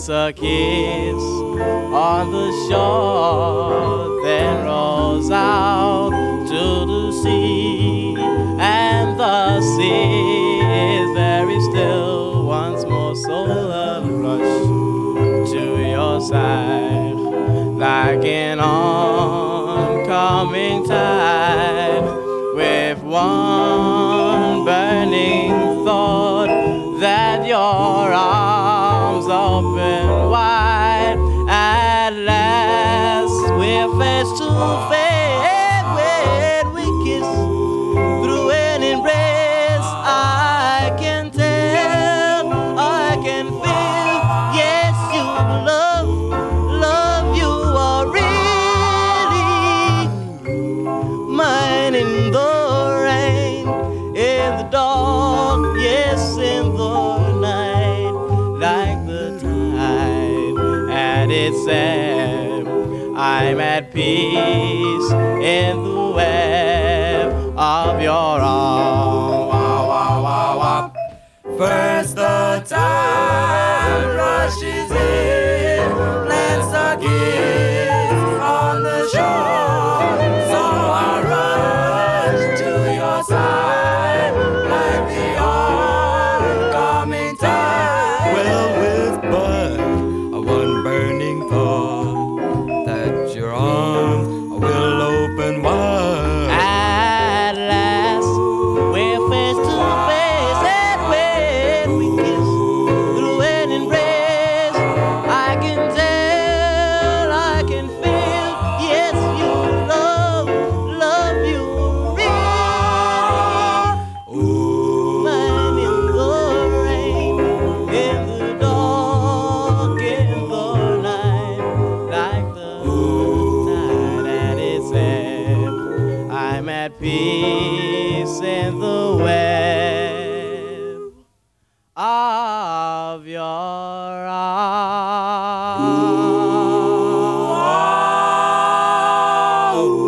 Plants a kiss on the shore, then rolls out to the sea, and the sea is very still once more. So love rush to your side like an oncoming tide, with one burning thought that your arms open wide. At last we're face to face when we kiss through an embrace. I can tell, I can feel, yes, you love, you are really mine. In the rain, in the dark, yes, in the night, like the tide at its ebb, I'm at peace in the web of your arms. Wah, wah, wah, wah. First the tide rushes in, plants a kiss on the shore. So I rush to your side like the oncoming tide. Well, with but one burning thought that your arms will open wide. At last we're face to face, and when we kiss through an embrace, I can tell, I can feel, yes, you love, you really mine. In the rain, in the dark, in the night, like the tide at its ebb, I'm at peace in the web of your arms.